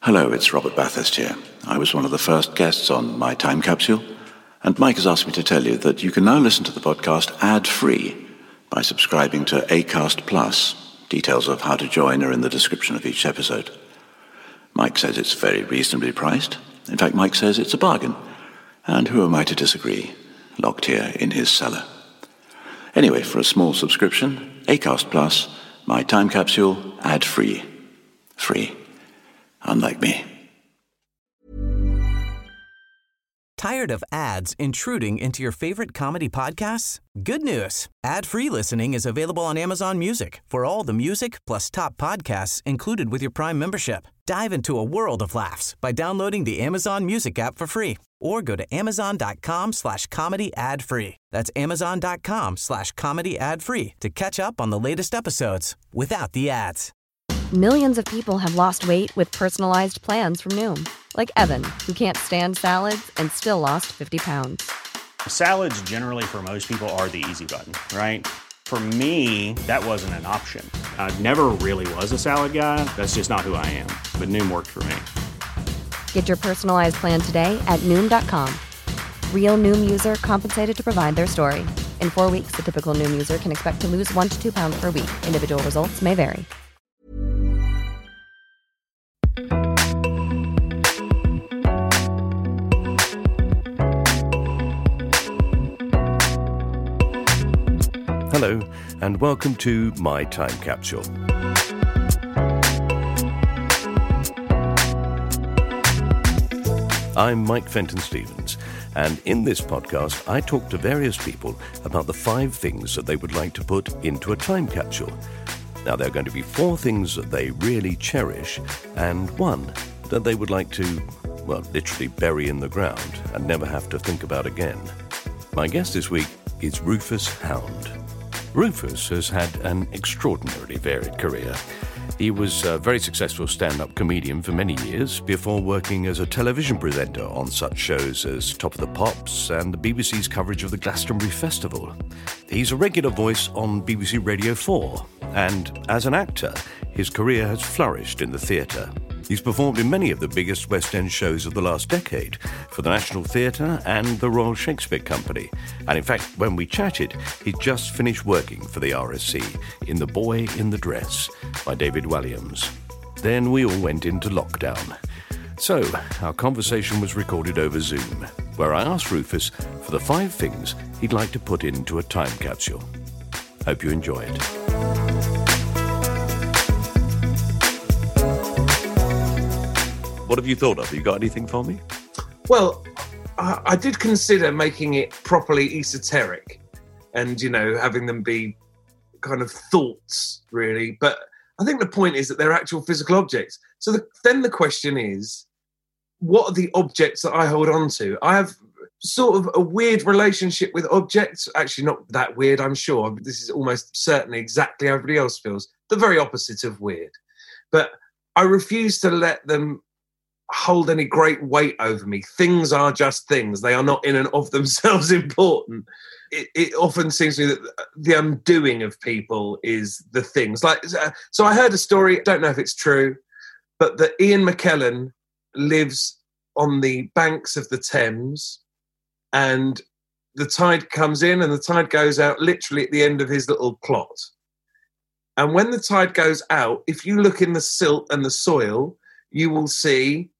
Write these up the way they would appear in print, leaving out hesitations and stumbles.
Hello, it's Robert Bathurst here. I was one of the first guests on My Time Capsule, and Mike has asked me to tell you that you can now listen to the podcast ad-free by subscribing to Acast Plus. Details of how to join are in the description of each episode. Mike says it's very reasonably priced. In fact, Mike says it's a bargain. And who am I to disagree? Locked here in his cellar. Anyway, for a small subscription, Acast Plus, My Time Capsule, ad-free. Free. Unlike me. Tired of ads intruding into your favorite comedy podcasts? Good news. Ad-free listening is available on Amazon Music for all the music plus top podcasts included with your Prime membership. Dive into a world of laughs by downloading the Amazon Music app for free or go to amazon.com/comedy ad-free. That's amazon.com/comedy ad-free to catch up on the latest episodes without the ads. Millions of people have lost weight with personalized plans from Noom. Like Evan, who can't stand salads and still lost 50 pounds. Salads generally for most people are the easy button, right? For me, that wasn't an option. I never really was a salad guy. That's just not who I am. But Noom worked for me. Get your personalized plan today at Noom.com. Real Noom user compensated to provide their story. In 4 weeks, the typical Noom user can expect to lose 1 to 2 pounds per week. Individual results may vary. Hello, and welcome to My Time Capsule. I'm Mike Fenton-Stevens, and in this podcast, I talk to various people about the 5 things that they would like to put into a time capsule. Now, there are going to be 4 things that they really cherish, and 1 that they would like to, well, literally bury in the ground and never have to think about again. My guest this week is Rufus Hound. Rufus has had an extraordinarily varied career. He was a very successful stand-up comedian for many years before working as a television presenter on such shows as Top of the Pops and the BBC's coverage of the Glastonbury Festival. He's a regular voice on BBC Radio 4, and as an actor, his career has flourished in the theatre. He's performed in many of the biggest West End shows of the last decade for the National Theatre and the Royal Shakespeare Company. And in fact, when we chatted, he'd just finished working for the RSC in The Boy in the Dress by David Walliams. Then we all went into lockdown. So, our conversation was recorded over Zoom, where I asked Rufus for the 5 things he'd like to put into a time capsule. Hope you enjoy it. What have you thought of? You got anything for me? Well, I did consider making it properly esoteric and, having them be kind of thoughts, really. But I think the point is that they're actual physical objects. So then the question is, what are the objects that I hold on to? I have sort of a weird relationship with objects. Actually, not that weird, I'm sure. This is almost certainly exactly how everybody else feels. The very opposite of weird. But I refuse to let them hold any great weight over me. Things are just things. They are not in and of themselves important. It often seems to me that the undoing of people is the things. So I heard a story, I don't know if it's true, but that Ian McKellen lives on the banks of the Thames and the tide comes in and the tide goes out literally at the end of his little plot. And when the tide goes out, if you look in the silt and the soil, you will see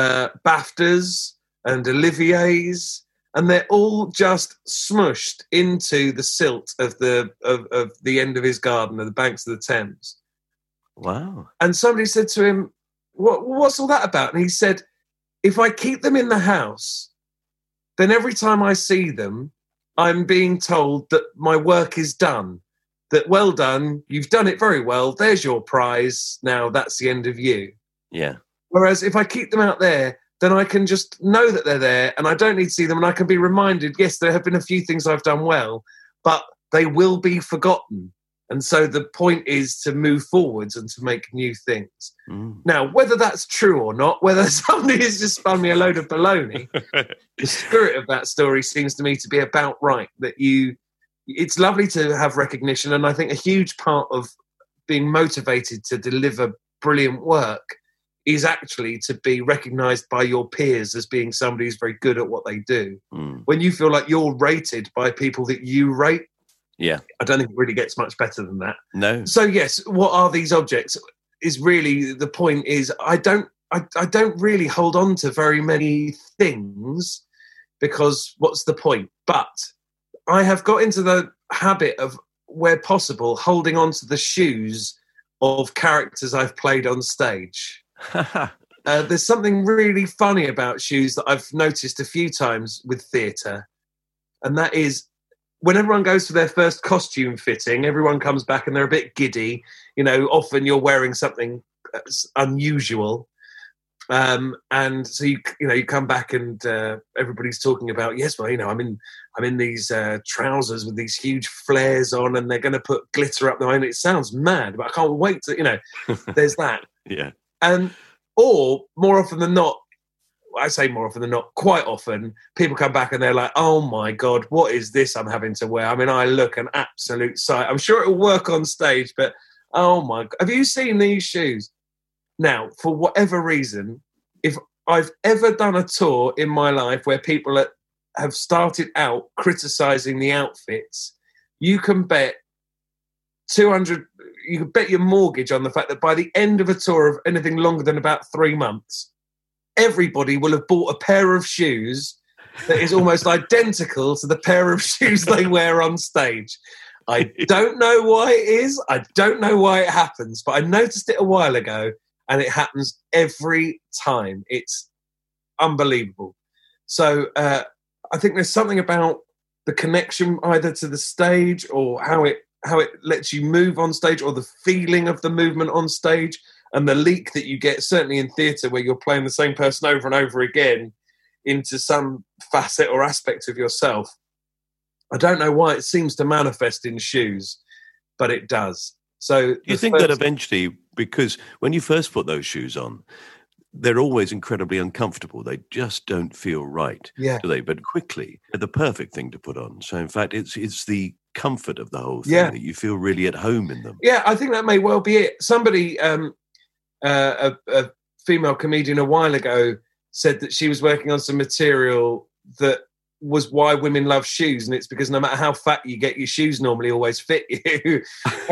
BAFTAs and Oliviers, and they're all just smushed into the silt of the end of his garden, of the banks of the Thames. Wow. And somebody said to him, what's all that about? And he said, if I keep them in the house, then every time I see them, I'm being told that my work is done, that well done, you've done it very well, there's your prize, now that's the end of you. Yeah. Whereas if I keep them out there, then I can just know that they're there and I don't need to see them and I can be reminded, yes, there have been a few things I've done well, but they will be forgotten. And so the point is to move forwards and to make new things. Now, whether that's true or not, whether somebody has just spun me a load of baloney, the spirit of that story seems to me to be about right, that it's lovely to have recognition. And I think a huge part of being motivated to deliver brilliant work is actually to be recognised by your peers as being somebody who's very good at what they do. When you feel like you're rated by people that you rate, I don't think it really gets much better than that. No. So yes, what are these objects? Is really the point. Is I don't really hold on to very many things, because what's the point? But I have got into the habit of, where possible, holding on to the shoes of characters I've played on stage. There's something really funny about shoes that I've noticed a few times with theatre, and that is, when everyone goes for their first costume fitting, everyone comes back and they're a bit giddy. You know, often you're wearing something unusual. And so you come back and everybody's talking about, yes, well, I'm in these trousers with these huge flares on, and they're going to put glitter up the line. It sounds mad, but I can't wait to, there's that. Yeah. Or more often than not, I say more often than not, quite often, people come back and they're like, oh my God, what is this I'm having to wear? I mean, I look an absolute sight. I'm sure it'll work on stage, but oh my God, have you seen these shoes? Now, for whatever reason, if I've ever done a tour in my life where people have started out criticising the outfits, you can bet you can bet your mortgage on the fact that by the end of a tour of anything longer than about 3 months, everybody will have bought a pair of shoes that is almost identical to the pair of shoes they wear on stage. I don't know why it is. I don't know why it happens, but I noticed it a while ago, and it happens every time. It's unbelievable. So I think there's something about the connection either to the stage, or how it lets you move on stage, or the feeling of the movement on stage, and the leak that you get, certainly in theatre, where you're playing the same person over and over again into some facet or aspect of yourself. I don't know why it seems to manifest in shoes, but it does. So you think that eventually, because when you first put those shoes on, they're always incredibly uncomfortable. They just don't feel right, do they? But quickly, they're the perfect thing to put on. So in fact, it's the comfort of the whole thing that you feel really at home in them. Yeah, I think that may well be it. Somebody, a female comedian a while ago, said that she was working on some material that was why women love shoes, and it's because no matter how fat you get, your shoes normally always fit you.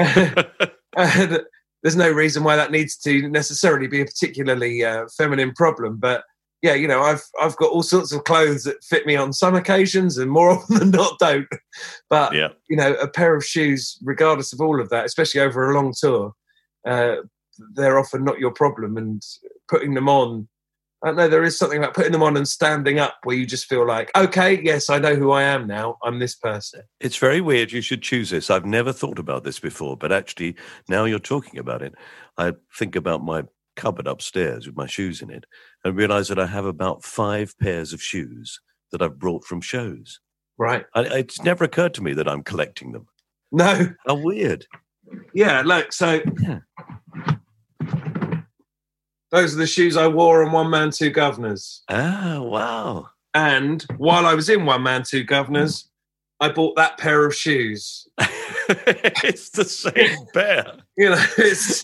And there's no reason why that needs to necessarily be a particularly feminine problem. But yeah, I've got all sorts of clothes that fit me on some occasions, and more often than not don't. But a pair of shoes, regardless of all of that, especially over a long tour, they're often not your problem. And putting them on, I don't know, there is something about putting them on and standing up where you just feel like, okay, yes, I know who I am now. I'm this person. It's very weird you should choose this. I've never thought about this before, but actually, now you're talking about it, I think about my cupboard upstairs with my shoes in it and realise that I have about 5 pairs of shoes that I've brought from shows. Right. It's never occurred to me that I'm collecting them. No. How weird. Yeah, look, so... Yeah. Those are the shoes I wore on One Man, Two Governors. Oh, wow. And while I was in One Man, Two Governors, I bought that pair of shoes. It's the same pair. It's...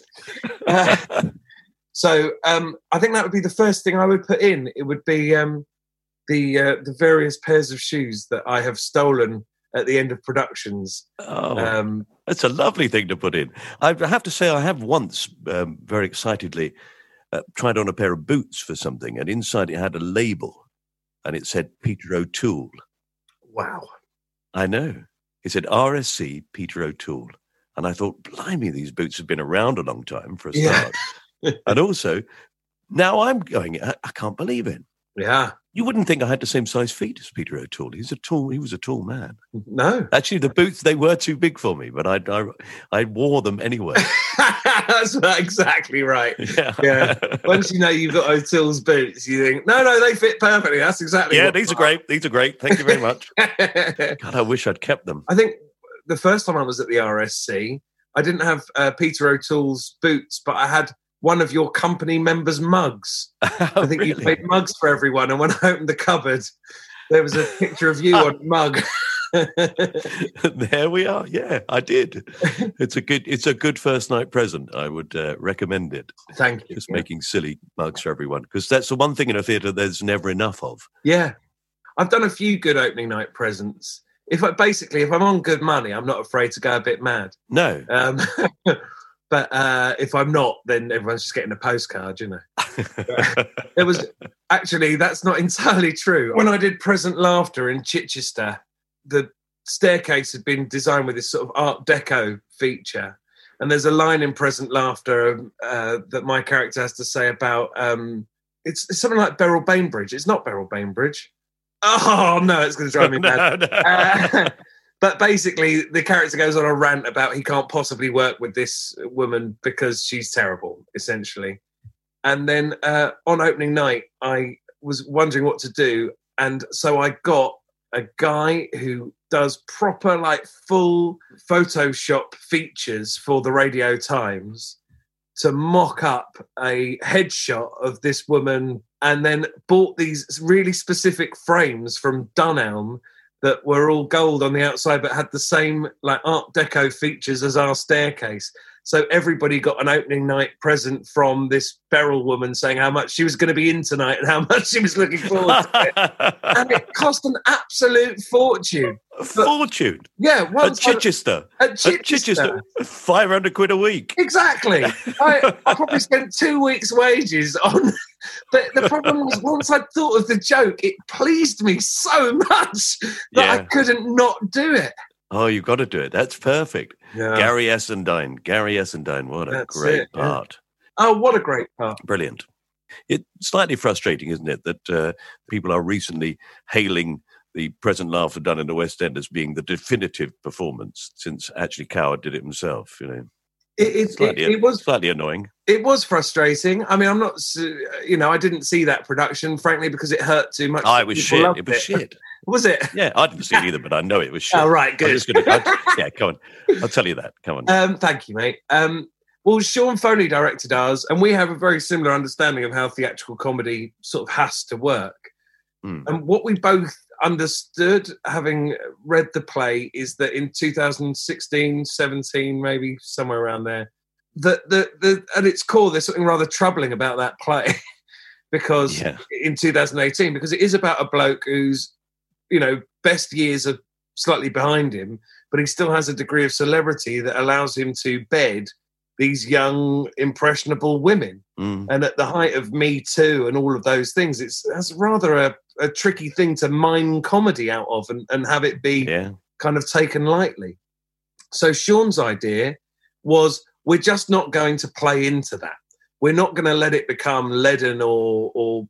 So I think that would be the first thing I would put in. It would be the various pairs of shoes that I have stolen at the end of productions. Oh, that's a lovely thing to put in. I have to say I have once, very excitedly, tried on a pair of boots for something, and inside it had a label, and it said Peter O'Toole. Wow. I know. It said RSC Peter O'Toole. And I thought, blimey, these boots have been around a long time for a start. And also, now I'm going, I can't believe it. Yeah. You wouldn't think I had the same size feet as Peter O'Toole. He was a tall man. No. Actually, the boots, they were too big for me, but I wore them anyway. That's exactly right. Yeah. Once you know you've got O'Toole's boots, you think, no, they fit perfectly. That's exactly what these are great. These are great. Thank you very much. God, I wish I'd kept them. I think the first time I was at the RSC, I didn't have Peter O'Toole's boots, but I had one of your company members' mugs. I think you made mugs for everyone. And when I opened the cupboard, there was a picture of you on a mug. There we are. Yeah, I did. It's a good first night present. I would recommend it. Thank you. Just making silly mugs for everyone, because that's the one thing in a theatre there's never enough of. Yeah. I've done a few good opening night presents. If I'm on good money, I'm not afraid to go a bit mad. No. But if I'm not, then everyone's just getting a postcard, you know. There was actually, that's not entirely true. When I did Present Laughter in Chichester, the staircase had been designed with this sort of Art Deco feature. And there's a line in Present Laughter that my character has to say about, it's something like Beryl Bainbridge. It's not Beryl Bainbridge. Oh, no, it's going to drive me mad. No. But basically, the character goes on a rant about he can't possibly work with this woman because she's terrible, essentially. And then on opening night, I was wondering what to do. And so I got a guy who does proper, like, full Photoshop features for the Radio Times to mock up a headshot of this woman, and then bought these really specific frames from Dunelm that were all gold on the outside but had the same, like, Art Deco features as our staircase. So everybody got an opening night present from this Beryl woman saying how much she was going to be in tonight and how much she was looking forward to it. And it cost an absolute fortune. A fortune? Yeah. At Chichester? At Chichester. 500 quid a week. Exactly. I probably spent 2 weeks' wages on... But the problem was, once I thought of the joke, it pleased me so much that I couldn't not do it. Oh, you've got to do it. That's perfect. Yeah. Gary Essendine, what a great part. Yeah. Oh, what a great part. Brilliant. It's slightly frustrating, isn't it, that people are recently hailing the Present Laughter done in the West End as being the definitive performance, since actually Coward did it himself, you know. It was slightly annoying. It was frustrating. I mean, I'm not, I didn't see that production, frankly, because it hurt too much. Oh, it was shit. It was shit. Was it? Yeah, I didn't see it either, but I know it was shit. Oh, right, good. Yeah, come on. I'll tell you that. Come on. Thank you, mate. Well, Sean Foley directed ours, and we have a very similar understanding of how theatrical comedy sort of has to work. And what we both understood, having read the play, is that in 2016, 17, maybe somewhere around there, that at its core, there's something rather troubling about that play. Because in 2018, because it is about a bloke who's, best years are slightly behind him, but he still has a degree of celebrity that allows him to bed these young, impressionable women. And at the height of Me Too and all of those things, that's rather a tricky thing to mine comedy out of and have it be kind of taken lightly. So Sean's idea was, we're just not going to play into that. We're not going to let it become leaden or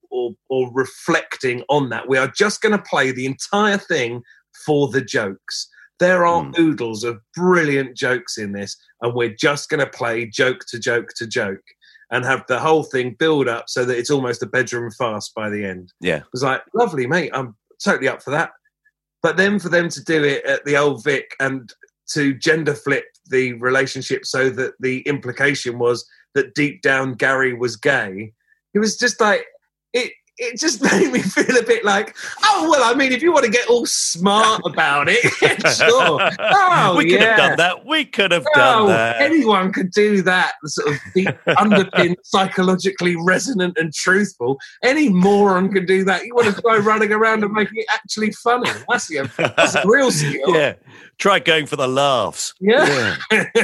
reflecting on that. We are just going to play the entire thing for the jokes. There are oodles of brilliant jokes in this, and we're just going to play joke to joke to joke and have the whole thing build up so that it's almost a bedroom farce by the end. Yeah. It was like, lovely, mate. I'm totally up for that. But then for them to do it at the Old Vic and to gender flip the relationship so that the implication was that deep down Gary was gay, it was just like, it just made me feel a bit like, oh, well, I mean, if you want to get all smart about it, sure. Oh, we could have done that. We could have done that. Anyone could do that, sort of deep, underpinned, psychologically resonant and truthful. Any moron can do that. You want to try running around and making it actually funny. That's a real skill. Yeah. Try going for the laughs. Yeah.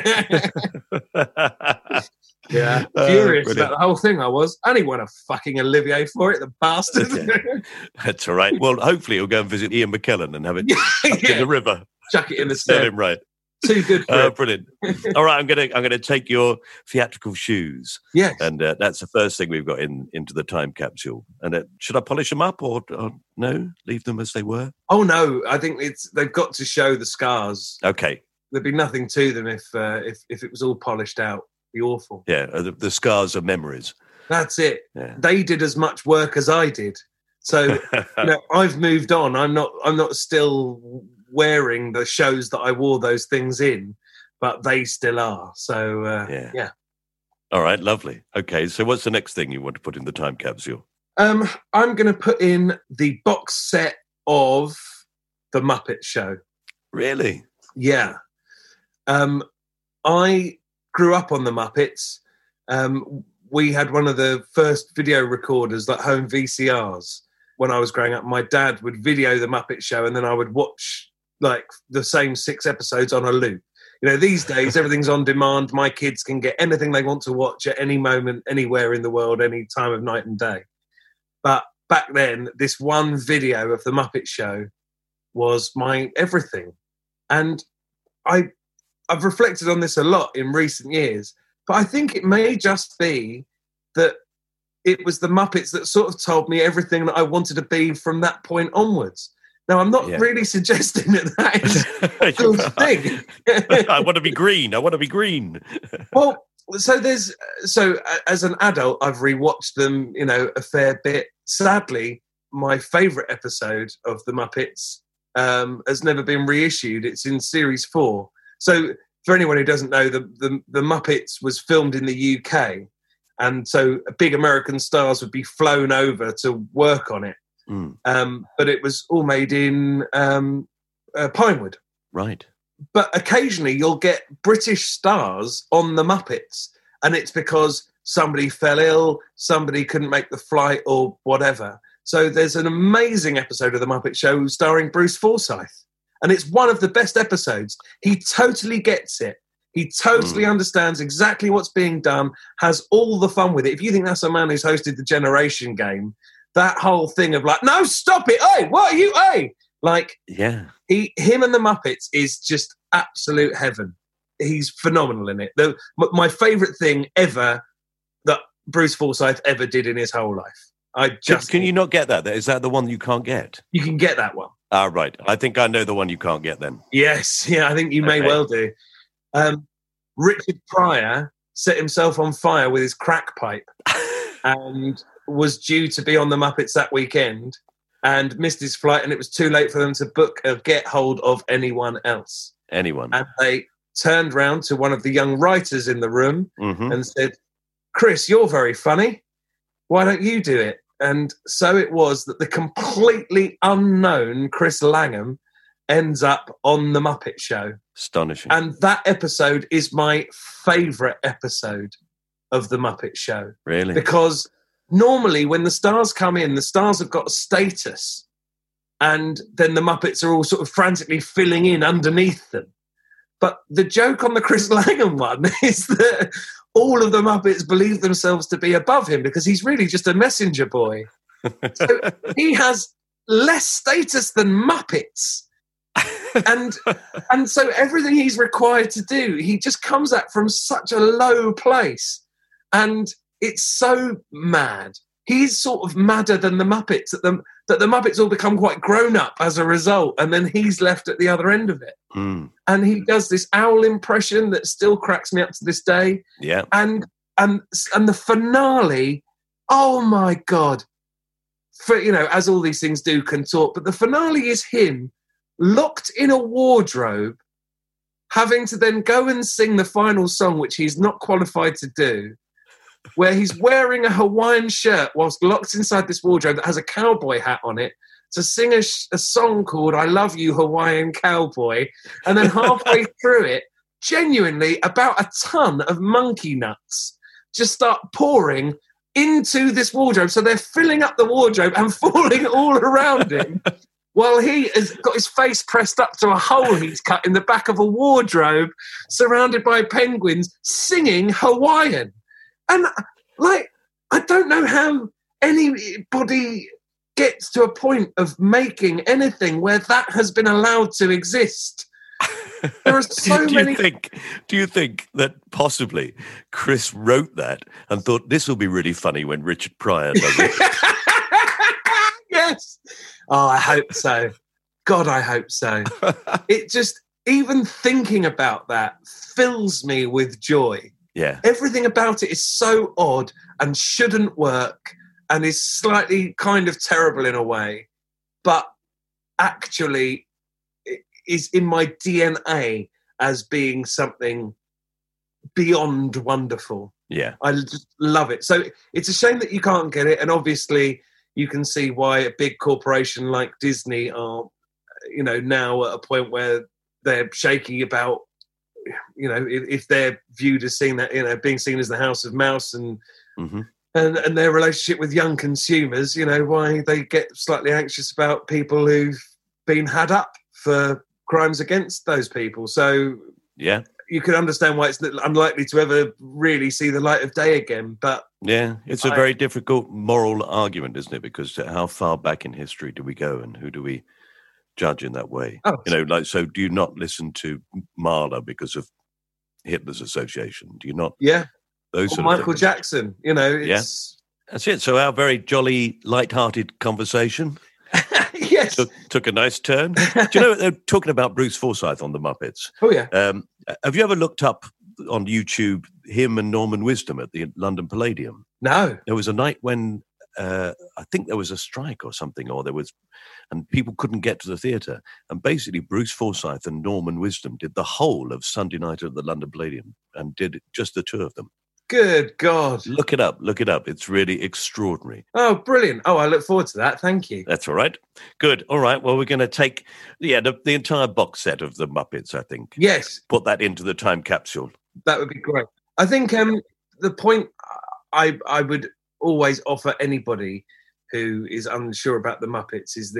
Yeah, furious about the whole thing. I only won a fucking Olivier for it, the bastard. That's all right. Well, hopefully he'll go and visit Ian McKellen and have it in the river. Chuck it in the Set him right. Too good for it. Brilliant. All right, I'm gonna take your theatrical shoes. Yes. And that's the first thing we've got into the time capsule. And should I polish them up or no? Leave them as they were? Oh no, I think they've got to show the scars. Okay. There'd be nothing to them if it was all polished out. Be awful. Yeah, the scars of memories. That's it. Yeah. They did as much work as I did. So I've moved on. I'm not still wearing the shows that I wore those things in, but they still are. So yeah. All right, lovely. Okay, so what's the next thing you want to put in the time capsule? I'm going to put in the box set of The Muppet Show. Really? Yeah. I grew up on The Muppets. We had one of the first video recorders, like home VCRs, when I was growing up. My dad would video The Muppet Show, and then I would watch like the same 6 episodes on a loop. You know, these days, everything's on demand. My kids can get anything they want to watch at any moment, anywhere in the world, any time of night and day. But back then, this one video of The Muppet Show was my everything. And I've reflected on this a lot in recent years, but I think it may just be that it was the Muppets that sort of told me everything that I wanted to be from that point onwards. Now, I'm not really suggesting that is a good thing. I want to be green. I want to be green. Well, so as an adult, I've rewatched them, you know, a fair bit. Sadly, my favourite episode of The Muppets has never been reissued. It's in series 4. So for anyone who doesn't know, the Muppets was filmed in the UK. And so big American stars would be flown over to work on it. But it was all made in Pinewood. Right. But occasionally you'll get British stars on the Muppets, and it's because somebody fell ill, somebody couldn't make the flight or whatever. So there's an amazing episode of The Muppet Show starring Bruce Forsyth, and it's one of the best episodes. He totally gets it. He totally understands exactly what's being done, has all the fun with it. If you think that's a man who's hosted the Generation Game, that whole thing of like, no, stop it, hey, what are you, hey? Like, yeah, him and the Muppets is just absolute heaven. He's phenomenal in it. My favourite thing ever that Bruce Forsyth ever did in his whole life. Can you not get that? Is that the one you can't get? You can get that one. Ah, right. I think I know the one you can't get then. Yes, yeah, I think you may well do. Richard Pryor set himself on fire with his crack pipe and was due to be on the Muppets that weekend and missed his flight, and it was too late for them to book or get hold of anyone else. Anyone. And they turned round to one of the young writers in the room and said, Chris, you're very funny. Why don't you do it? And so it was that the completely unknown Chris Langham ends up on The Muppet Show. Astonishing. And that episode is my favourite episode of The Muppet Show. Really? Because normally when the stars come in, the stars have got a status, and then the Muppets are all sort of frantically filling in underneath them. But the joke on the Chris Langham one is that all of the Muppets believe themselves to be above him because he's really just a messenger boy. So he has less status than Muppets. And so everything he's required to do, he just comes at from such a low place. And it's so mad. He's sort of madder than the Muppets, that the Muppets all become quite grown up as a result, and then he's left at the other end of it. And he does this owl impression that still cracks me up to this day. Yeah. And the finale, oh my God. For, you know, as all these things do can talk, but the finale is him locked in a wardrobe, having to then go and sing the final song, which he's not qualified to do, where he's wearing a Hawaiian shirt whilst locked inside this wardrobe that has a cowboy hat on it, to sing a song called I Love You, Hawaiian Cowboy. And then halfway through it, genuinely about a ton of monkey nuts just start pouring into this wardrobe. So they're filling up the wardrobe and falling all around him. While he has got his face pressed up to a hole he's cut in the back of a wardrobe, surrounded by penguins, singing Hawaiian. And, like, I don't know how anybody gets to a point of making anything where that has been allowed to exist. There are so many... Do you think that possibly Chris wrote that and thought this will be really funny when Richard Pryor does it? Yes. Oh, I hope so. God, I hope so. It just, even thinking about that fills me with joy. Yeah. Everything about it is so odd and shouldn't work and is slightly kind of terrible in a way, but actually is in my DNA as being something beyond wonderful. Yeah. I just love it. So it's a shame that you can't get it, and obviously you can see why a big corporation like Disney are now at a point where they're shaky about, if they're viewed as seeing that, being seen as the House of Mouse and their relationship with young consumers, why they get slightly anxious about people who've been had up for crimes against those people. So yeah, you can understand why it's unlikely to ever really see the light of day again. But yeah, it's a very difficult moral argument, isn't it? Because how far back in history do we go, and who do we judge in that way? So do you not listen to Mahler because of Hitler's association? Do you not? Yeah. Those or Michael Jackson, it's... Yeah. That's it. So our very jolly, light-hearted conversation yes. took a nice turn. Do you know, they're talking about Bruce Forsyth on the Muppets. Oh, yeah. Have you ever looked up on YouTube him and Norman Wisdom at the London Palladium? No. There was a night when I think there was a strike or something, and people couldn't get to the theatre. And basically Bruce Forsyth and Norman Wisdom did the whole of Sunday night at the London Palladium and did just the two of them. Good God. Look it up. It's really extraordinary. Oh, brilliant. Oh, I look forward to that. Thank you. That's all right. Good. All right. Well, we're going to take the entire box set of the Muppets, I think. Yes. Put that into the time capsule. That would be great. I think the point I would always offer anybody who is unsure about the Muppets is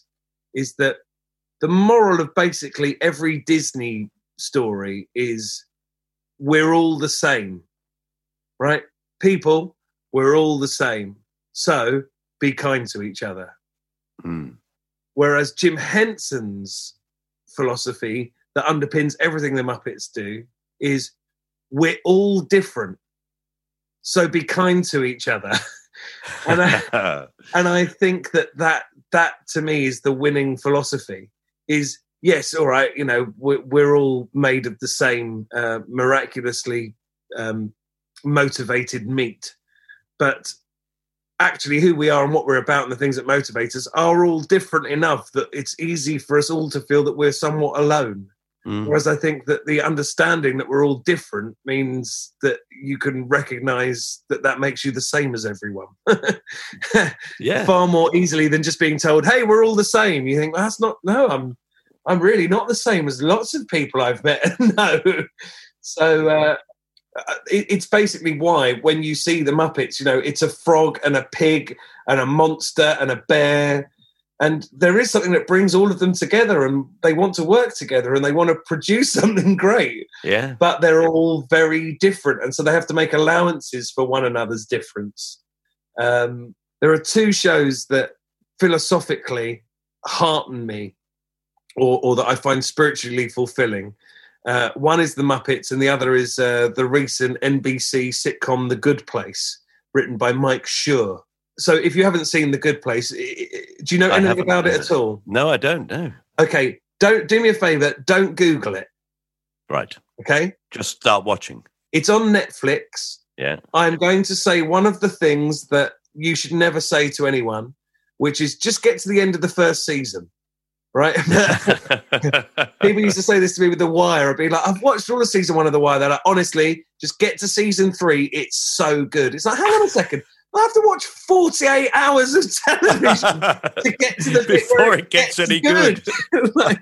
that the moral of basically every Disney story is we're all the same. Right? People, we're all the same. So be kind to each other. Mm. Whereas Jim Henson's philosophy that underpins everything the Muppets do is we're all different. So be kind to each other. and I think that to me is the winning philosophy is, yes, all right, we're all made of the same miraculously motivated meat, but actually who we are and what we're about and the things that motivate us are all different enough that it's easy for us all to feel that we're somewhat alone. Whereas I think that the understanding that we're all different means that you can recognize that makes you the same as everyone. Yeah. Far more easily than just being told, hey, we're all the same. You think, well, I'm really not the same as lots of people I've met. No. So it's basically why when you see the Muppets, it's a frog and a pig and a monster and a bear. And there is something that brings all of them together and they want to work together and they want to produce something great. Yeah. But they're all very different. And so they have to make allowances for one another's difference. There are two shows that philosophically hearten me or that I find spiritually fulfilling. One is The Muppets and the other is the recent NBC sitcom The Good Place, written by Mike Schur. So if you haven't seen The Good Place, do you know anything about it at all? No, I don't know. Okay, don't do me a favour, don't Google it. Right. Okay? Just start watching. It's on Netflix. Yeah. I'm going to say one of the things that you should never say to anyone, which is just get to the end of the first season. Right? People used to say this to me with The Wire. I'd be like, I've watched all of season 1 of The Wire. They're like, honestly, just get to season 3. It's so good. It's like, hang on a second. I have to watch 48 hours of television to get to the bit before where it gets any good. Like,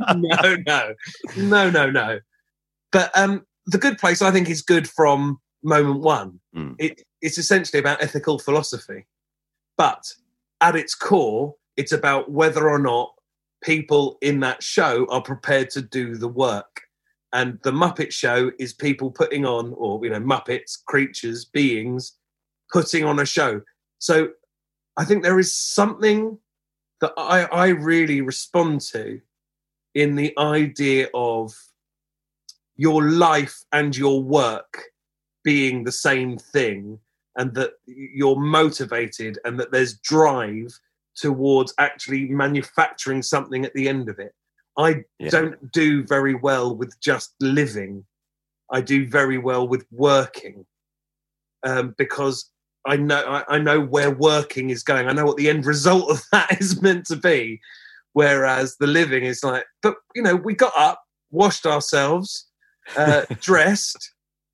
no. But The Good Place, I think, is good from moment one. It's essentially about ethical philosophy. But at its core, it's about whether or not people in that show are prepared to do the work. And the Muppet Show is people putting on, or, Muppets, creatures, beings, putting on a show. So I think there is something that I really respond to in the idea of your life and your work being the same thing, and that you're motivated and that there's drive towards actually manufacturing something at the end of it. I don't do very well with just living. I do very well with working because I know where working is going. I know what the end result of that is meant to be. Whereas the living is like, but, we got up, washed ourselves, dressed,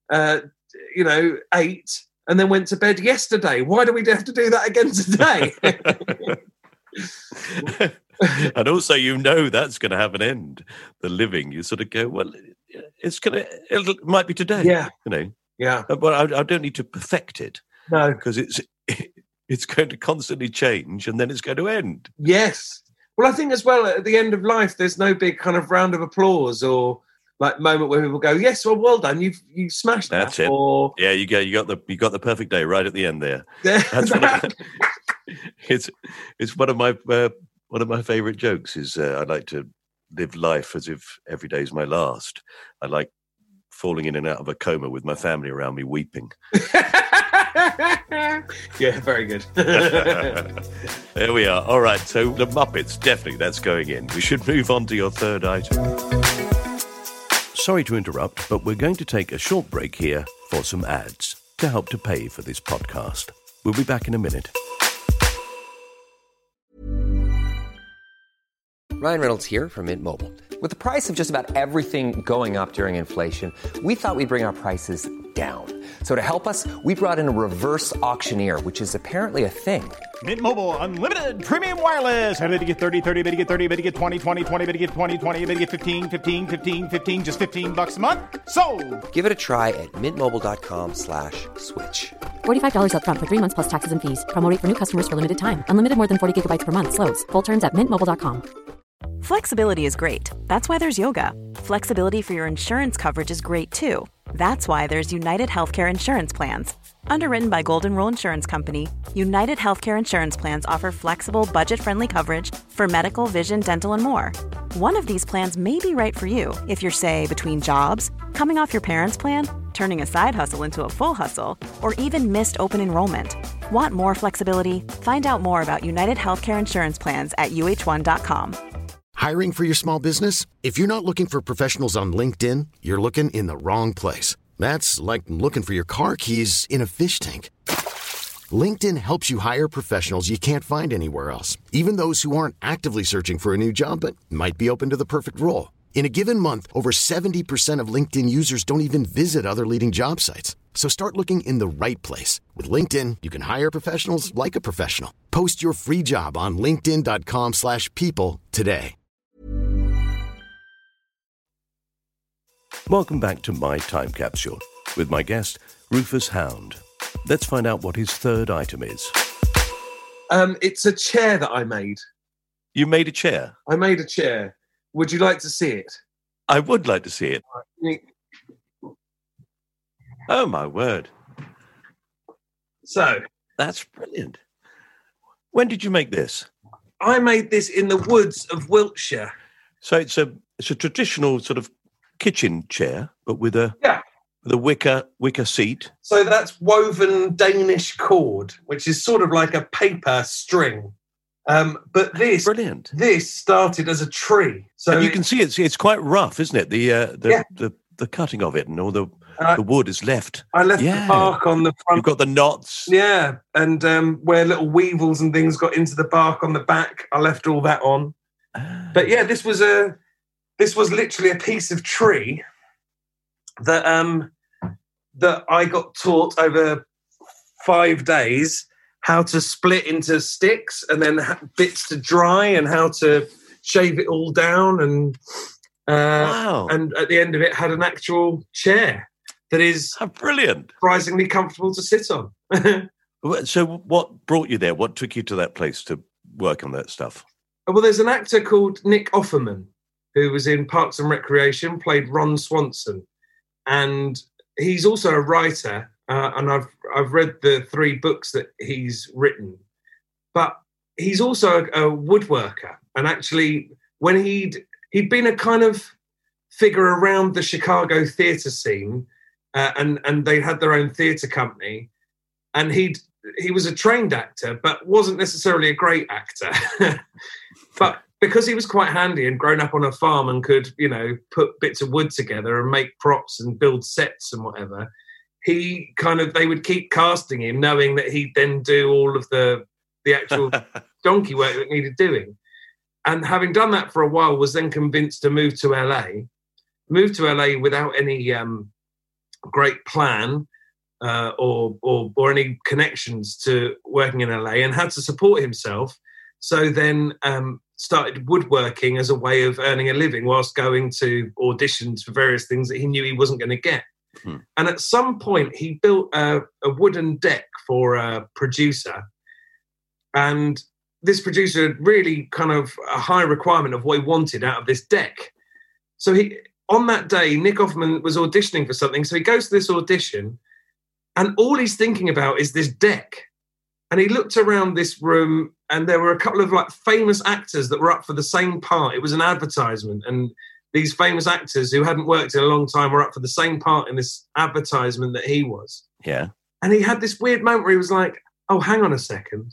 ate, and then went to bed yesterday. Why do we have to do that again today? And also, that's going to have an end. The living, you sort of go, well, it might be today. Yeah. Yeah. But I don't need to perfect it. No. Because it's going to constantly change and then it's going to end. Yes. Well, I think as well, at the end of life, there's no big kind of round of applause or like moment where people go, yes, well done, you smashed that. That's it. Or yeah, you got the perfect day right at the end there. That's it's one of my favourite jokes. Is I like to live life as if every day is my last. I like falling in and out of a coma with my family around me weeping. Yeah, very good. There we are. All right, so the Muppets, definitely that's going in. We should move on to your third item. Sorry to interrupt, but we're going to take a short break here for some ads to help to pay for this podcast. We'll be back in a minute. Ryan Reynolds here from Mint Mobile. With the price of just about everything going up during inflation, we thought we'd bring our prices down. So to help us, we brought in a reverse auctioneer, which is apparently a thing. Mint Mobile Unlimited Premium Wireless. How to get 30, 30, bit to get 30, bit to get 20, 20, 20, bit to get 20, 20, bit to get 15, 15, 15, 15, just $15 a month? Sold! Give it a try at mintmobile.com/switch. $45 up front for 3 months plus taxes and fees. Promo rate for new customers for limited time. Unlimited more than 40 gigabytes per month. Slows full terms at mintmobile.com. Flexibility is great. That's why there's yoga. Flexibility for your insurance coverage is great too. That's why there's United Healthcare Insurance Plans. Underwritten by Golden Rule Insurance Company, United Healthcare Insurance Plans offer flexible, budget-friendly coverage for medical, vision, dental, and more. One of these plans may be right for you if you're, say, between jobs, coming off your parents' plan, turning a side hustle into a full hustle, or even missed open enrollment. Want more flexibility? Find out more about United Healthcare Insurance Plans at uh1.com. Hiring for your small business? If you're not looking for professionals on LinkedIn, you're looking in the wrong place. That's like looking for your car keys in a fish tank. LinkedIn helps you hire professionals you can't find anywhere else, even those who aren't actively searching for a new job but might be open to the perfect role. In a given month, over 70% of LinkedIn users don't even visit other leading job sites. So start looking in the right place. With LinkedIn, you can hire professionals like a professional. Post your free job on linkedin.com/people today. Welcome back to My Time Capsule with my guest, Rufus Hound. Let's find out what his third item is. It's a chair that I made. You made a chair? I made a chair. Would you like to see it? I would like to see it. Oh, my word. So. That's brilliant. When did you make this? I made this in the woods of Wiltshire. So it's a traditional sort of kitchen chair, but with a wicker seat. So that's woven Danish cord, which is sort of like a paper string. But this brilliant. This started as a tree. So and you can see it's quite rough, isn't it? The cutting of it and all the wood is left. I left the bark on the front. You've got the knots. Yeah, and where little weevils and things got into the bark on the back, I left all that on. But yeah, this was literally a piece of tree that I got taught over 5 days how to split into sticks and then bits to dry and how to shave it all down and wow. And at the end of it had an actual chair that is brilliant, surprisingly comfortable to sit on. So what brought you there? What took you to that place to work on that stuff? Well, there's an actor called Nick Offerman who was in Parks and Recreation, played Ron Swanson. And he's also a writer, and I've read the 3 books that he's written. But he's also a woodworker. And actually, when he'd been a kind of figure around the Chicago theatre scene, and they had their own theatre company, and he was a trained actor, but wasn't necessarily a great actor. But because he was quite handy and grown up on a farm and could, put bits of wood together and make props and build sets and whatever, they would keep casting him knowing that he'd then do all of the actual donkey work that needed doing. And having done that for a while, was then convinced to move to LA. Moved to LA without any great plan or any connections to working in LA, and had to support himself. So then started woodworking as a way of earning a living whilst going to auditions for various things that he knew he wasn't going to get. And at some point, he built a wooden deck for a producer. And this producer had really kind of a high requirement of what he wanted out of this deck. So on that day, Nick Offerman was auditioning for something. So he goes to this audition, and all he's thinking about is this deck. And he looked around this room, and there were a couple of like famous actors that were up for the same part. It was an advertisement, and these famous actors who hadn't worked in a long time were up for the same part in this advertisement that he was. Yeah. And he had this weird moment where he was like, oh, hang on a second.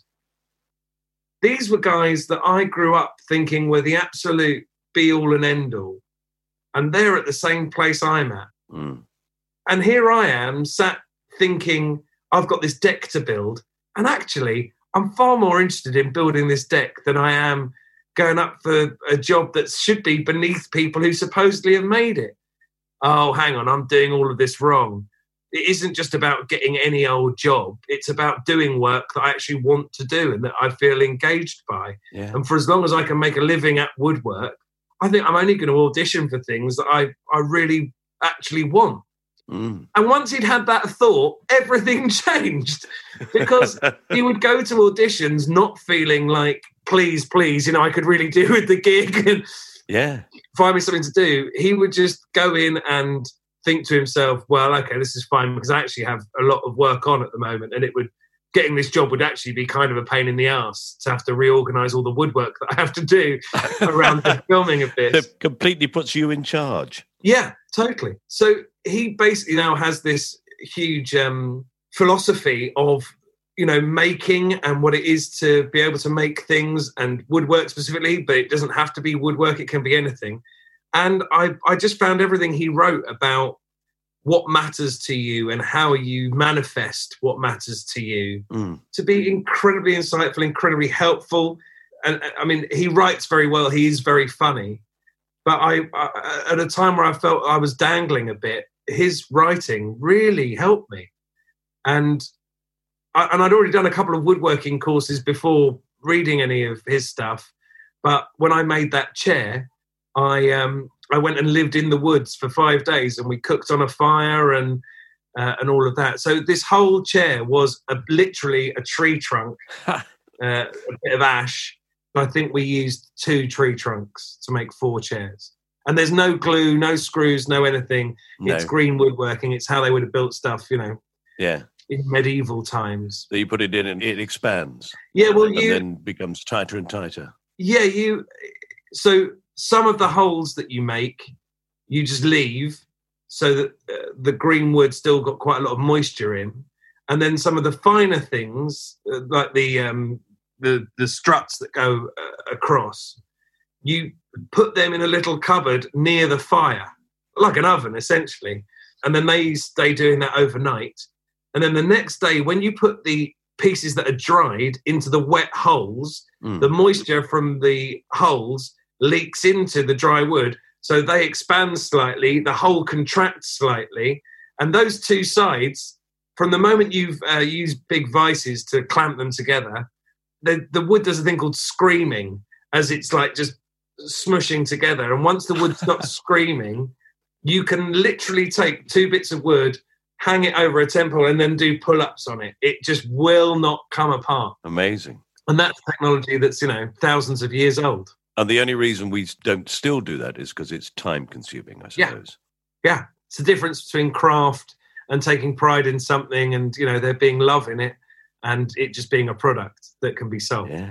These were guys that I grew up thinking were the absolute be-all and end-all. And they're at the same place I'm at. And here I am sat thinking, I've got this deck to build. And actually, I'm far more interested in building this deck than I am going up for a job that should be beneath people who supposedly have made it. Oh, hang on, I'm doing all of this wrong. It isn't just about getting any old job. It's about doing work that I actually want to do and that I feel engaged by. Yeah. And for as long as I can make a living at woodwork, I think I'm only going to audition for things that I really actually want. And once he'd had that thought, everything changed, because he would go to auditions not feeling like, please, I could really do with the gig and find me something to do. He would just go in and think to himself, well, okay, this is fine because I actually have a lot of work on at the moment, and getting this job would actually be kind of a pain in the ass to have to reorganise all the woodwork that I have to do around the filming of this. It completely puts you in charge. Yeah, totally. So he basically now has this huge philosophy of, making and what it is to be able to make things, and woodwork specifically, but it doesn't have to be woodwork. It can be anything. And I just found everything he wrote about what matters to you and how you manifest what matters to you to be incredibly insightful, incredibly helpful. And I mean, he writes very well. He is very funny. But I at a time where I felt I was dangling a bit, his writing really helped me. And I'd already done a couple of woodworking courses before reading any of his stuff. But when I made that chair, I went and lived in the woods for 5 days, and we cooked on a fire and all of that. So this whole chair was literally a tree trunk, a bit of ash. I think we used 2 tree trunks to make 4 chairs. And there's no glue, no screws, no anything. No. It's green woodworking. It's how they would have built stuff, Yeah. in medieval times. So you put it in and it expands. Yeah, well, and then becomes tighter and tighter. Yeah, so some of the holes that you make, you just leave so that the green wood still got quite a lot of moisture in. And then some of the finer things, like the struts that go across, you put them in a little cupboard near the fire, like an oven, essentially. And then they stay doing that overnight. And then the next day, when you put the pieces that are dried into the wet holes, the moisture from the holes leaks into the dry wood. So they expand slightly, the hole contracts slightly. And those 2 sides, from the moment you've used big vices to clamp them together, the wood does a thing called screaming, as it's like just smushing together. And once the wood stops screaming, you can literally take 2 bits of wood, hang it over a temple, and then do pull-ups on it. It just will not come apart. Amazing. And that's technology that's, thousands of years old. And the only reason we don't still do that is because it's time-consuming, I suppose. Yeah. It's the difference between craft and taking pride in something and, there being love in it, and it just being a product that can be sold. Yeah.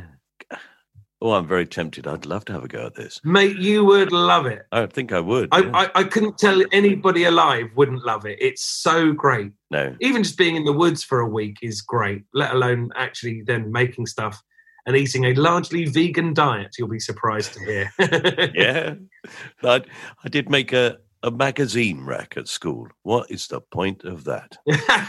Oh, I'm very tempted. I'd love to have a go at this. Mate, you would love it. I think I would. I couldn't tell anybody alive wouldn't love it. It's so great. No. Even just being in the woods for a week is great, let alone actually then making stuff and eating a largely vegan diet, you'll be surprised to hear. Yeah. I did make a magazine rack at school. What is the point of that?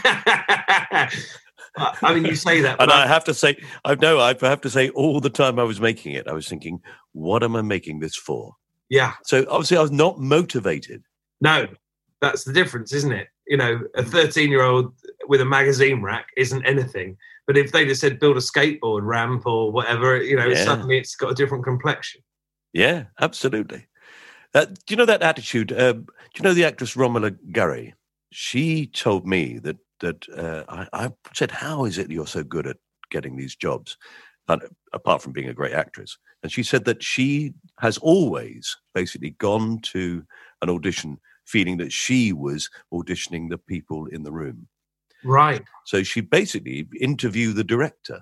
I mean, you say that. And I have to say all the time I was making it, I was thinking, what am I making this for? Yeah. So obviously I was not motivated. No, that's the difference, isn't it? a 13-year-old with a magazine rack isn't anything. But if they just said build a skateboard ramp or whatever, suddenly it's got a different complexion. Yeah, absolutely. Do you know that attitude? Do you know the actress Romola Garai? She told me that I said, how is it you're so good at getting these jobs, apart from being a great actress? And she said that she has always basically gone to an audition feeling that she was auditioning the people in the room. Right. So she basically interviewed the director.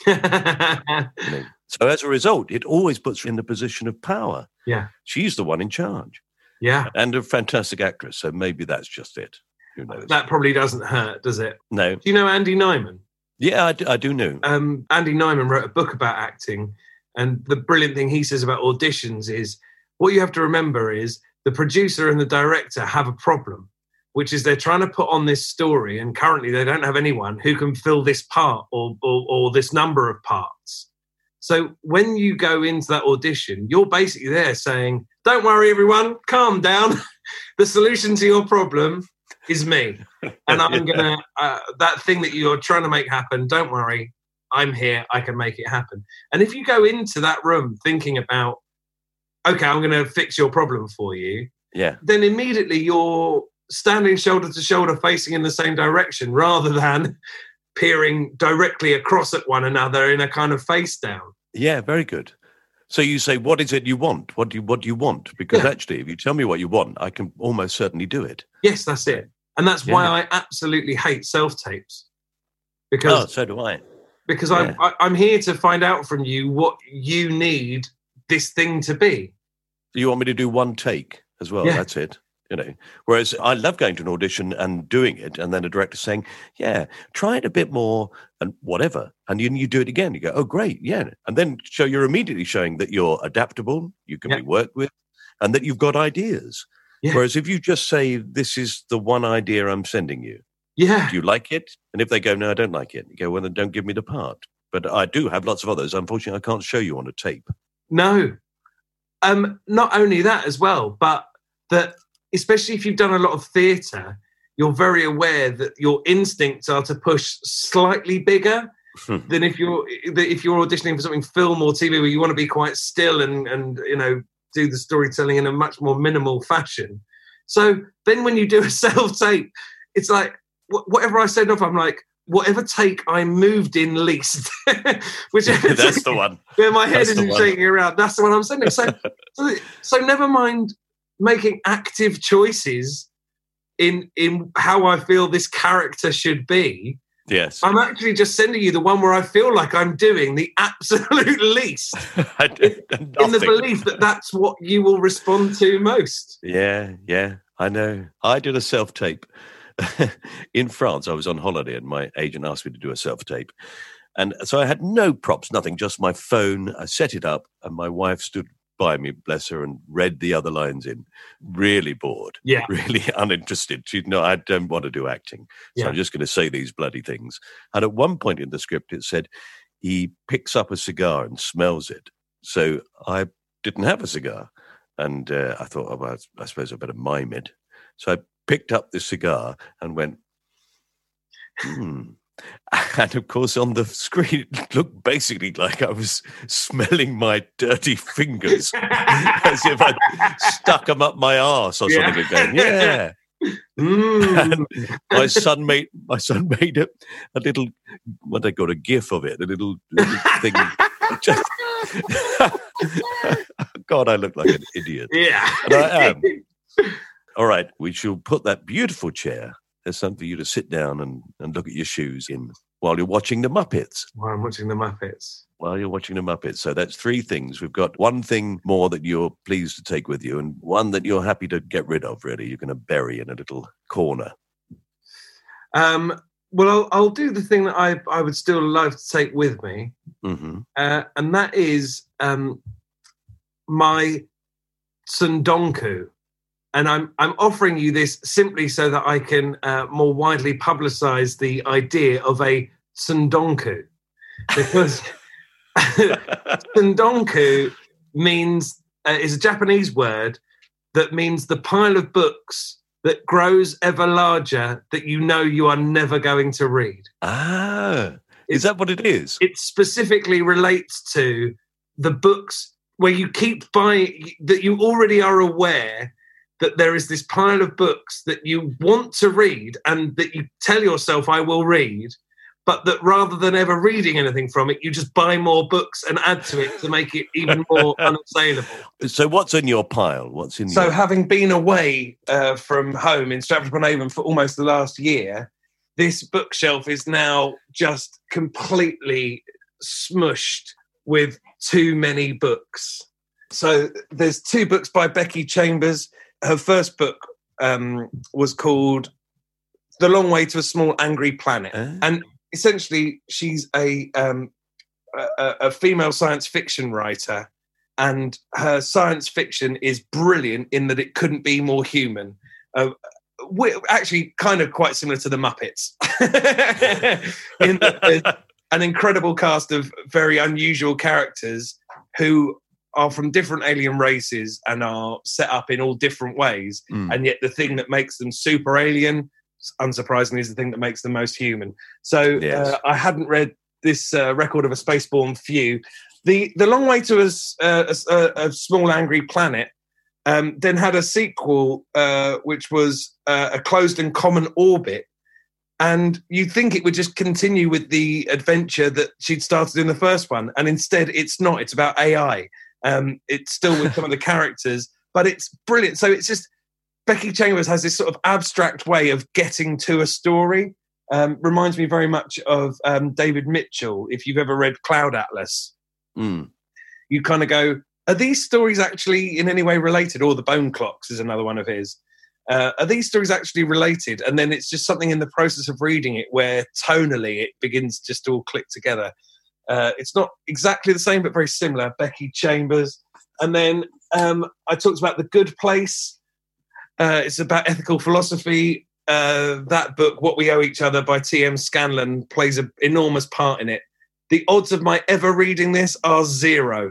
So as a result, it always puts her in the position of power. Yeah. She's the one in charge. Yeah. And a fantastic actress. So maybe that's just it. Who knows? That probably doesn't hurt, does it? No. Do you know Andy Nyman? Yeah, I do know. Andy Nyman wrote a book about acting. And the brilliant thing he says about auditions is what you have to remember is the producer and the director have a problem, which is they're trying to put on this story, and currently they don't have anyone who can fill this part or this number of parts. So when you go into that audition, you're basically there saying, don't worry, everyone, calm down. The solution to your problem is me. And I'm going to, that thing that you're trying to make happen, don't worry, I'm here, I can make it happen. And if you go into that room thinking about, okay, I'm going to fix your problem for you, then immediately you're standing shoulder to shoulder, facing in the same direction, rather than peering directly across at one another in a kind of face down. Yeah, very good. So you say, what is it you want? What do you want? Because actually, if you tell me what you want, I can almost certainly do it. Yes, that's it. And that's why I absolutely hate self-tapes. Because so do I. Because I'm here to find out from you what you need this thing to be. You want me to do one take as well? Yeah. That's it. Whereas I love going to an audition and doing it, and then a director saying, yeah, try it a bit more and whatever. And you do it again. You go, oh, great, yeah. And then you're immediately showing that you're adaptable, you can be worked with, and that you've got ideas. Yeah. Whereas if you just say, this is the one idea I'm sending you, do you like it? And if they go, no, I don't like it, you go, well, then don't give me the part. But I do have lots of others. Unfortunately, I can't show you on a tape. No. Not only that as well, but that... especially if you've done a lot of theatre, you're very aware that your instincts are to push slightly bigger than if you're auditioning for something film or TV where you want to be quite still and do the storytelling in a much more minimal fashion. So then when you do a self-tape, it's like, whatever I send off, I'm like, whatever take I moved in least. Whichever that's the one. Where my head isn't shaking around, that's the one I'm sending. So never mind making active choices in how I feel this character should be. Yes. I'm actually just sending you the one where I feel like I'm doing the absolute least in the belief that that's what you will respond to most. Yeah, I know. I did a self-tape in France. I was on holiday and my agent asked me to do a self-tape. And so I had no props, nothing, just my phone. I set it up and my wife stood by me, bless her, and read the other lines in. Really bored. Yeah. Really uninterested. She'd no, I don't want to do acting. So I'm just going to say these bloody things. And at one point in the script, it said, he picks up a cigar and smells it. So I didn't have a cigar. And I thought, oh, well, I suppose I better mime it. So I picked up the cigar and went, And of course, on the screen, it looked basically like I was smelling my dirty fingers, as if I'd stuck them up my arse or something. Again. And my son made a little, what they call a GIF of it, a little thing. God, I look like an idiot. Yeah, and I am. All right, we shall put that beautiful chair. There's something for you to sit down and look at your shoes in while you're watching the Muppets. While I'm watching the Muppets. While you're watching the Muppets. So that's three things. We've got one thing more that you're pleased to take with you and one that you're happy to get rid of, really. You're going to bury in a little corner. Well, I'll do the thing that I would still love to take with me. Mm-hmm. And that is my Sundonku. And I'm offering you this simply so that I can more widely publicize the idea of a Sundonku. Because Sundonku means, is a Japanese word that means the pile of books that grows ever larger that you know you are never going to read. Is that what it is? It specifically relates to the books where you keep buying, that you already are aware that there is this pile of books that you want to read and that you tell yourself, I will read, but that rather than ever reading anything from it, you just buy more books and add to it to make it even more unassailable. So what's in your pile? So having been away from home in Stratford-upon-Avon for almost the last year, this bookshelf is now just completely smushed with too many books. So there's 2 books by Becky Chambers. Her first book was called The Long Way to a Small Angry Planet. And essentially, she's a female science fiction writer, and her science fiction is brilliant in that it couldn't be more human. Actually, kind of quite similar to the Muppets. In that there's an incredible cast of very unusual characters who are from different alien races and are set up in all different ways. And yet the thing that makes them super alien, unsurprisingly, is the thing that makes them most human. So I hadn't read this record of a spaceborne few. The Long Way to a Small Angry Planet then had a sequel, which was A Closed and Common Orbit. And you'd think it would just continue with the adventure that she'd started in the first one. And instead, it's not. It's about AI. It's still with some of the characters, but it's brilliant. So it's just, Becky Chambers has this sort of abstract way of getting to a story. Reminds me very much of David Mitchell. If you've ever read Cloud Atlas, you kind of go, are these stories actually in any way related? Or The Bone Clocks is another one of his. Are these stories actually related? And then it's just something in the process of reading it where tonally it begins just to all click together. It's not exactly the same, but very similar. Becky Chambers. And then I talked about The Good Place. It's about ethical philosophy. That book, What We Owe Each Other by T.M. Scanlon, plays an enormous part in it. The odds of my ever reading this are 0.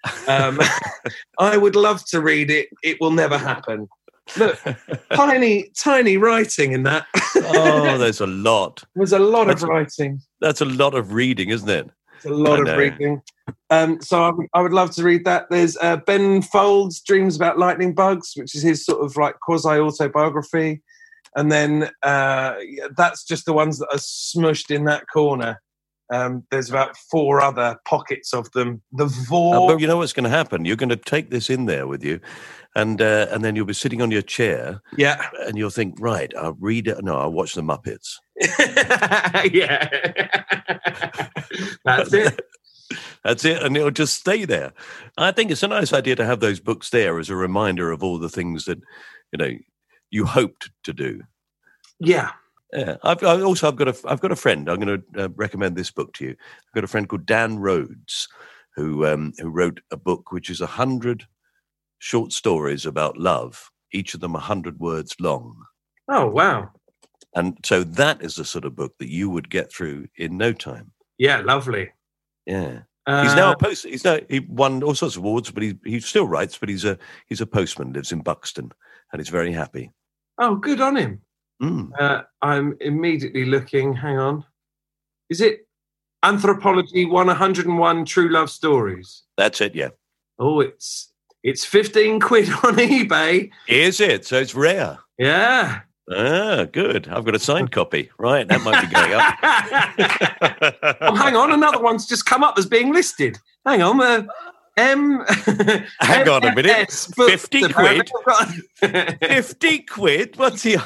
I would love to read it. It will never happen. Look, tiny writing in that. Oh, there's a lot. There's a lot of writing. That's a lot of reading, isn't it? It's a lot of reading. So I would love to read that. There's Ben Folds' Dreams About Lightning Bugs, which is his sort of like quasi-autobiography. And then that's just the ones that are smushed in that corner. There's about 4 other pockets of them. The Vor. But you know what's going to happen? You're going to take this in there with you, and then you'll be sitting on your chair. Yeah. And you'll think, right, I'll read it. No, I'll watch the Muppets. Yeah. That's it. That's it, and it'll just stay there. I think it's a nice idea to have those books there as a reminder of all the things that you hoped to do. Yeah. Yeah. I've got a friend. I'm going to recommend this book to you. I've got a friend called Dan Rhodes, who wrote a book which is 100 short stories about love, each of them 100 words long. Oh wow! And so that is the sort of book that you would get through in no time. Yeah, lovely. Yeah. He's now a post. He won all sorts of awards, but he still writes. But he's a postman, lives in Buxton, and he's very happy. Oh, good on him. I'm immediately looking. Hang on, is it Anthropology 101 True Love Stories? That's it. Yeah. Oh, it's 15 quid on eBay. Is it? So it's rare. Yeah. Ah, good. I've got a signed copy. Right, that might be going up. Oh, hang on, another one's just come up as being listed. Hang on, hang on a minute. 50 quid? 50 quid? What's he...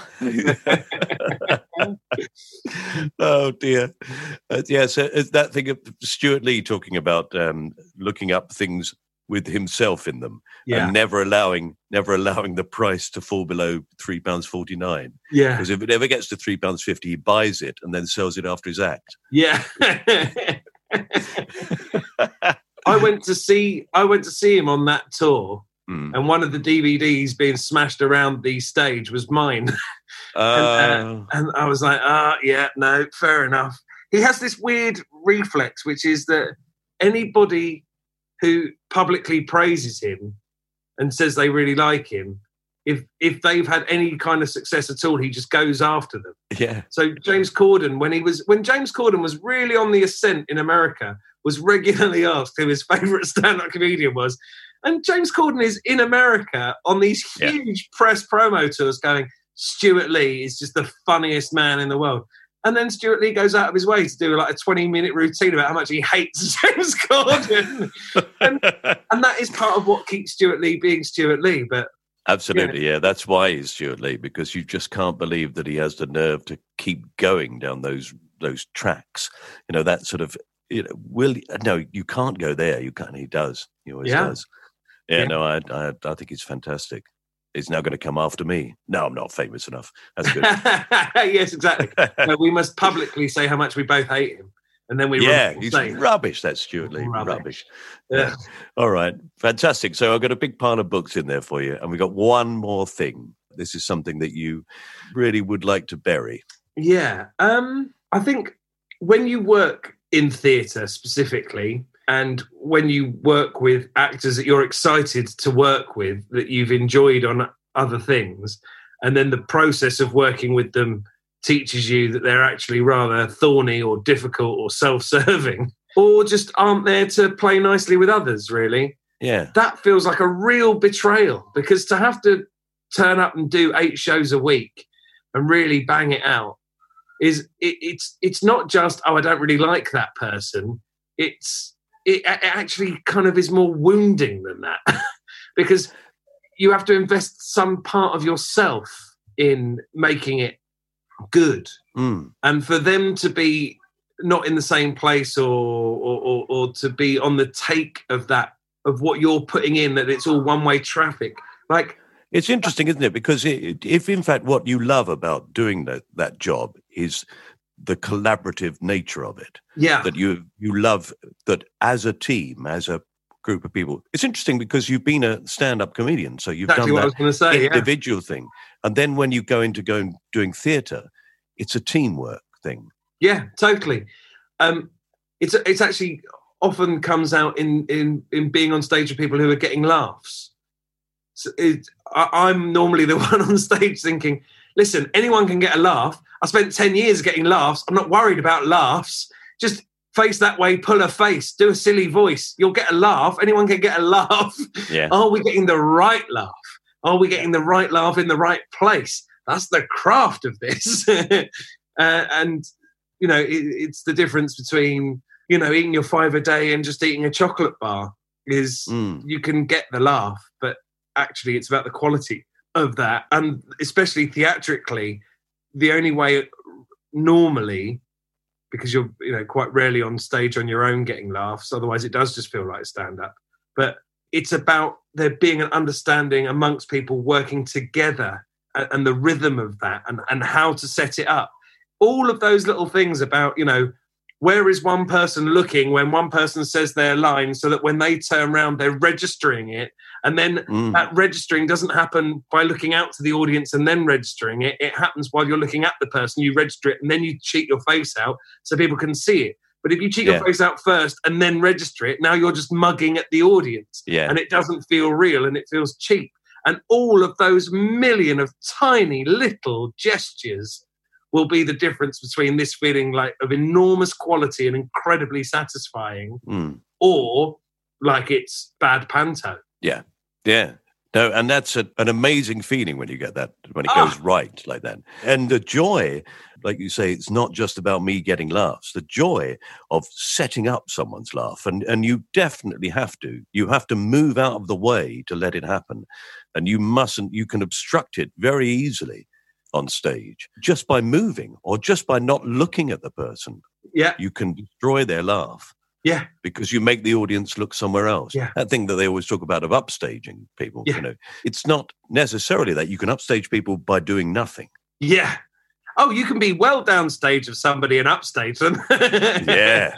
Oh, dear. Yeah, so it's that thing of Stuart Lee talking about looking up things with himself in them, and never allowing the price to fall below £3.49. Yeah, because if it ever gets to £3.50, he buys it and then sells it after his act. Yeah. I went to see him on that tour, and one of the DVDs being smashed around the stage was mine. And I was like, yeah, no, fair enough. He has this weird reflex, which is that anybody who publicly praises him and says they really like him if they've had any kind of success at all, he just goes after them. Yeah. So James Corden, when James Corden was really on the ascent in America, was regularly asked who his favourite stand-up comedian was. And James Corden is in America on these huge press promo tours going, Stuart Lee is just the funniest man in the world. And then Stuart Lee goes out of his way to do like a 20-minute routine about how much he hates James Corden. and that is part of what keeps Stuart Lee being Stuart Lee. But absolutely, yeah. That's why he's Stuart Lee, because you just can't believe that he has the nerve to keep going down those tracks. You know, that sort of, you know, you can't go there. You can't. He does. He always does. Yeah, no, I think he's fantastic. He's now going to come after me. No, I'm not famous enough. That's good. Yes, exactly. No, we must publicly say how much we both hate him. And then he's rubbish, that's Stuart Lee. Rubbish. Yeah. All right. Fantastic. So I've got a big pile of books in there for you. And we've got one more thing. This is something that you really would like to bury. Yeah. I think when you work in theatre specifically, and when you work with actors that you're excited to work with, that you've enjoyed on other things, and then the process of working with them teaches you that they're actually rather thorny or difficult or self-serving, or just aren't there to play nicely with others, really. Yeah. That feels like a real betrayal, because to have to turn up and do 8 shows a week and really bang it out it's not just, I don't really like that person. It actually kind of is more wounding than that because you have to invest some part of yourself in making it good. And for them to be not in the same place or to be on the take of that, of what you're putting in, that it's all one-way traffic. Like, it's interesting, isn't it? Because if in fact what you love about doing that job is the collaborative nature of it, that you love that as a team, as a group of people. It's interesting because you've been a stand-up comedian, so you've exactly done that individual thing. And then when you go and doing theatre, it's a teamwork thing. Yeah, totally. It's actually often comes out in being on stage with people who are getting laughs. So I'm normally the one on stage thinking, listen, anyone can get a laugh. I spent 10 years getting laughs. I'm not worried about laughs. Just face that way, pull a face, do a silly voice. You'll get a laugh. Anyone can get a laugh. Yeah. Are we getting the right laugh? Are we getting the right laugh in the right place? That's the craft of this. And, you know, it's the difference between, you know, eating your 5 a day and just eating a chocolate bar is you can get the laugh, but actually it's about the quality of that. And especially theatrically, the only way normally, because you're, you know, quite rarely on stage on your own getting laughs, otherwise it does just feel like stand-up. But it's about there being an understanding amongst people working together and the rhythm of that and how to set it up. All of those little things about, you know, where is one person looking when one person says their line so that when they turn around, they're registering it. And then that registering doesn't happen by looking out to the audience and then registering it. It happens while you're looking at the person, you register it, and then you cheat your face out so people can see it. But if you cheat your face out first and then register it, now you're just mugging at the audience. Yeah. And it doesn't feel real and it feels cheap. And all of those million of tiny little gestures will be the difference between this feeling like of enormous quality and incredibly satisfying or like it's bad panto. Yeah. Yeah. No, and that's an amazing feeling when you get that, when it goes right like that. And the joy, like you say, it's not just about me getting laughs. The joy of setting up someone's laugh. And you definitely have to. You have to move out of the way to let it happen. And you can obstruct it very easily on stage just by moving or just by not looking at the person. Yeah. You can destroy their laugh. Yeah. Because you make the audience look somewhere else. Yeah. That thing that they always talk about of upstaging people, you know, it's not necessarily that. You can upstage people by doing nothing. Yeah. Oh, you can be well downstage of somebody and upstage them. Yeah.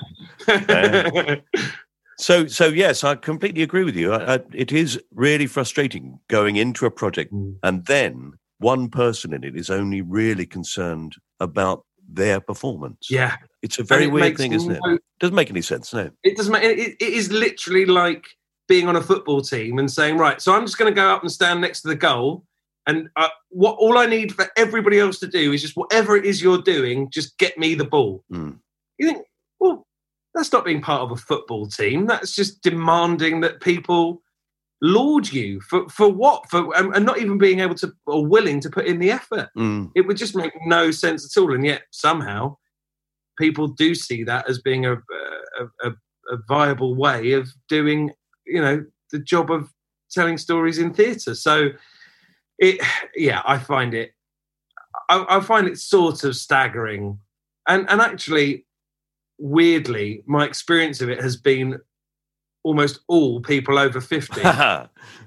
So yes, I completely agree with you. It is really frustrating going into a project and then one person in it is only really concerned about their performance. Yeah. It's a very weird thing, isn't it? Doesn't make any sense, no. It doesn't make it is literally like being on a football team and saying, right, so I'm just going to go up and stand next to the goal And what all I need for everybody else to do is just whatever it is you're doing, just get me the ball. You think, well, that's not being part of a football team. That's just demanding that people laud you for what? And not even being able to or willing to put in the effort. It would just make no sense at all. And yet somehow people do see that as being a viable way of doing, the job of telling stories in theatre. So I find it sort of staggering. And actually, weirdly, my experience of it has been almost all people over 50. That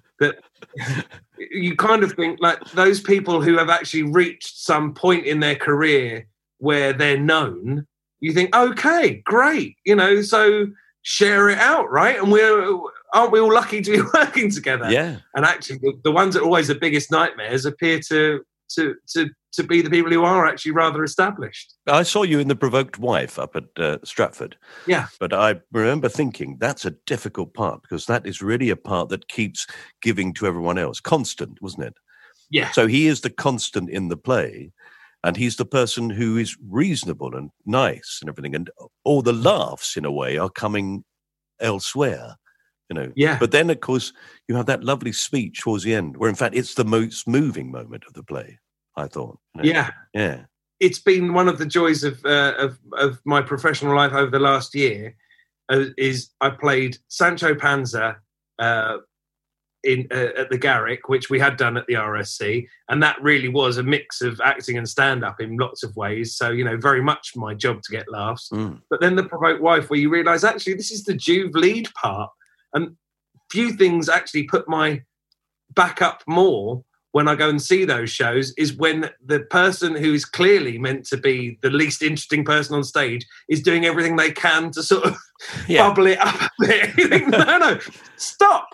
you kind of think like those people who have actually reached some point in their career where they're known, you think, okay, great, so share it out, right? And aren't we all lucky to be working together? Yeah. And actually, the ones that are always the biggest nightmares appear to be the people who are actually rather established. I saw you in The Provoked Wife up at Stratford. Yeah. But I remember thinking that's a difficult part because that is really a part that keeps giving to everyone else. Constant, wasn't it? Yeah. So he is the constant in the play, and he's the person who is reasonable and nice and everything. And all the laughs, in a way, are coming elsewhere. Yeah. But then, of course, you have that lovely speech towards the end, where in fact it's the most moving moment of the play, I thought. Yeah. It's been one of the joys of my professional life over the last year. Is I played Sancho Panza at the Garrick, which we had done at the RSC, and that really was a mix of acting and stand-up in lots of ways. So, very much my job to get laughs. But then The Provoked Wife, where you realise actually this is the Juve lead part. And few things actually put my back up more when I go and see those shows is when the person who is clearly meant to be the least interesting person on stage is doing everything they can to sort of bubble it up a bit. You think, no, stop.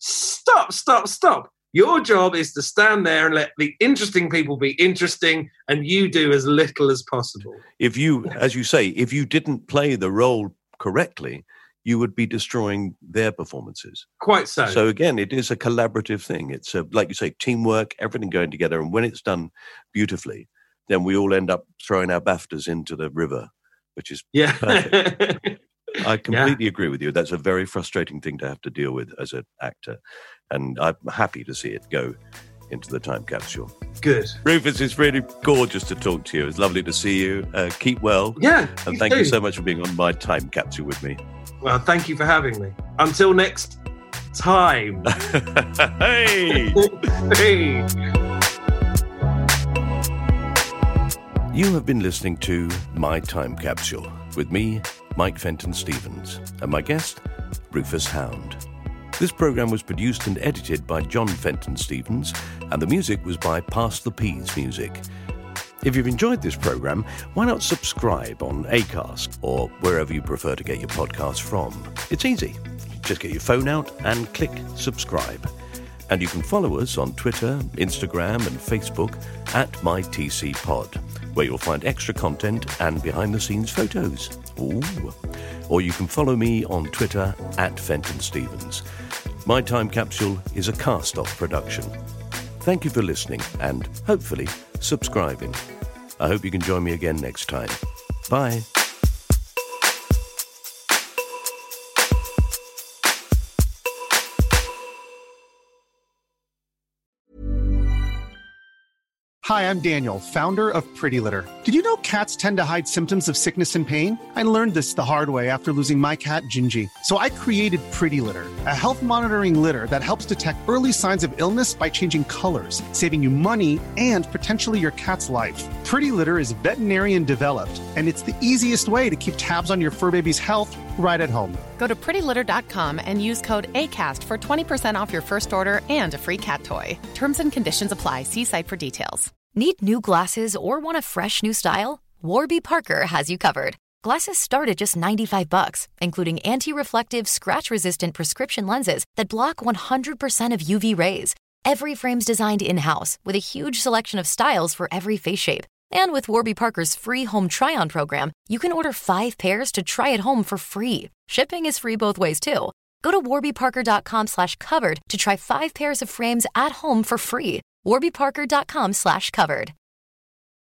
Your job is to stand there and let the interesting people be interesting, and you do as little as possible. If you, as you say, if you didn't play the role correctly, you would be destroying their performances. Quite so. So again, it is a collaborative thing. It's like you say, teamwork, everything going together. And when it's done beautifully, then we all end up throwing our BAFTAs into the river, which is perfect. I completely agree with you. That's a very frustrating thing to have to deal with as an actor. And I'm happy to see it go into the time capsule. Good. Rufus, it's really gorgeous to talk to you. It's lovely to see you. Keep well. Yeah. And thank you so much for being on my time capsule with me. Well, thank you for having me. Until next time. Hey! Hey! You have been listening to My Time Capsule with me, Mike Fenton Stevens, and my guest, Rufus Hound. This program was produced and edited by John Fenton Stevens, and the music was by Pass the Peas Music. If you've enjoyed this program, why not subscribe on Acast or wherever you prefer to get your podcasts from? It's easy. Just get your phone out and click subscribe. And you can follow us on Twitter, Instagram and Facebook at MyTCPod, where you'll find extra content and behind-the-scenes photos. Ooh. Or you can follow me on Twitter at Fenton Stevens. My Time Capsule is a Cast-Off production. Thank you for listening and, hopefully, subscribing. I hope you can join me again next time. Bye. Hi, I'm Daniel, founder of Pretty Litter. Did you know cats tend to hide symptoms of sickness and pain? I learned this the hard way after losing my cat, Gingy. So I created Pretty Litter, a health monitoring litter that helps detect early signs of illness by changing colors, saving you money and potentially your cat's life. Pretty Litter is veterinarian developed, and it's the easiest way to keep tabs on your fur baby's health right at home. Go to prettylitter.com and use code ACAST for 20% off your first order and a free cat toy. Terms and conditions apply. See site for details. Need new glasses or want a fresh new style? Warby Parker has you covered. Glasses start at just $95, including anti-reflective, scratch-resistant prescription lenses that block 100% of UV rays. Every frame's designed in-house with a huge selection of styles for every face shape. And with Warby Parker's free home try-on program, you can order 5 pairs to try at home for free. Shipping is free both ways, too. Go to warbyparker.com/covered to try 5 pairs of frames at home for free. warbyparker.com/covered.